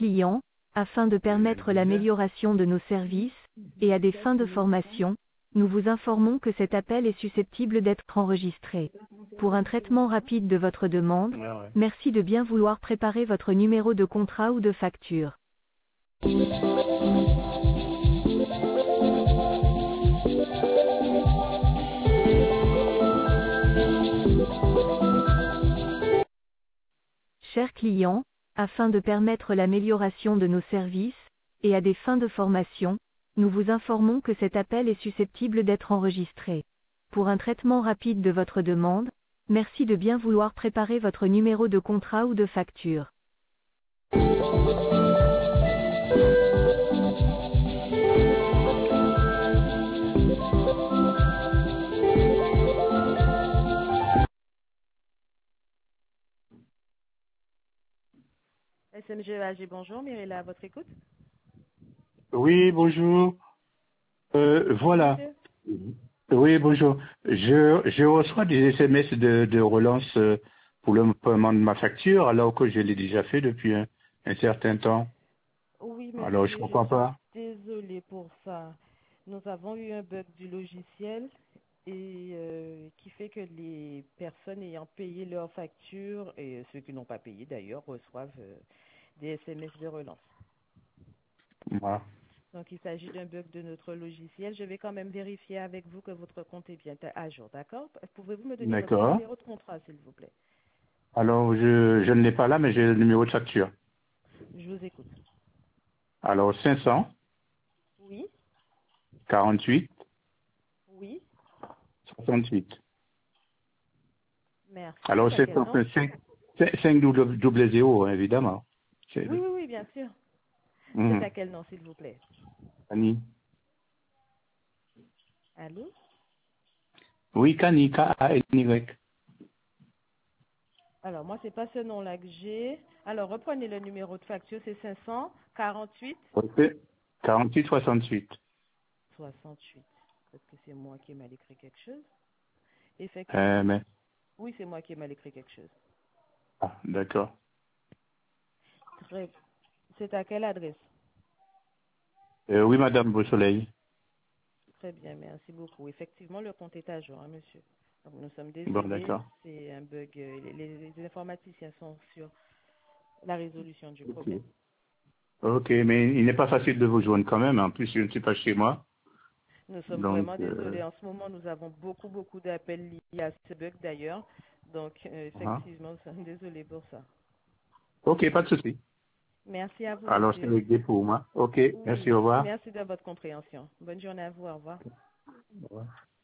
client, afin de permettre l'amélioration de nos services, et à des fins de formation, nous vous informons que cet appel est susceptible d'être enregistré. Pour un traitement rapide de votre demande, merci de bien vouloir préparer votre numéro de contrat ou de facture. Chers clients, afin de permettre l'amélioration de nos services, et à des fins de formation, nous vous informons que cet appel est susceptible d'être enregistré. Pour un traitement rapide de votre demande, merci de bien vouloir préparer votre numéro de contrat ou de facture. SMG bonjour, Mirella, à votre écoute. Oui, bonjour. Bonjour, Voilà. monsieur. Oui, bonjour. Je reçois des SMS de relance pour le paiement de ma facture, alors que je l'ai déjà fait depuis un certain temps. Oui, Alors, je monsieur, je comprends suis pas. désolée pour ça. Nous avons eu un bug du logiciel et qui fait que les personnes ayant payé leur facture et ceux qui n'ont pas payé d'ailleurs reçoivent des SMS de relance. Voilà. Donc, il s'agit d'un bug de notre logiciel. Je vais quand même vérifier avec vous que votre compte est bien à jour, d'accord? Pouvez-vous me donner votre D'accord. numéro de contrat, s'il vous plaît? Alors, je ne l'ai pas là, mais j'ai le numéro de facture. Je vous écoute. Alors, 500 Oui, 48 oui, 68. merci. Alors, C'est à c'est quel nom? 5 double 0, évidemment. C'est Oui, oui, oui, bien sûr. C'est Mhm. à quel nom, s'il vous plaît? Cani. Allô? Oui, Cani, K-A-N-Y. Alors, moi, c'est pas ce nom-là que j'ai. Alors, reprenez le numéro de facture, c'est 548 Ok. 48 68. 68. Peut-être que c'est moi qui ai mal écrit quelque chose. Effectivement. Mais, Oui, c'est moi qui ai mal écrit quelque chose. d'accord. Très... C'est à quelle adresse? Oui, Madame Beausoleil. Très bien, merci beaucoup. Effectivement, le compte est à jour, hein, monsieur. Donc, nous sommes Bon, désolés, d'accord. c'est un bug. Les informaticiens sont sur la résolution du Ok. problème. Ok, mais il n'est pas facile de vous joindre quand même. En plus, je ne suis pas chez moi. Nous sommes Donc, vraiment désolés. En ce moment, nous avons beaucoup d'appels liés à ce bug d'ailleurs. Donc, ah. effectivement, nous sommes désolés pour ça. Ok, pas de souci. Merci à vous, Alors, c'est monsieur. réglé pour moi. Ok, merci, Oui, au revoir. merci de votre compréhension. Bonne journée à vous. Au revoir. Au revoir.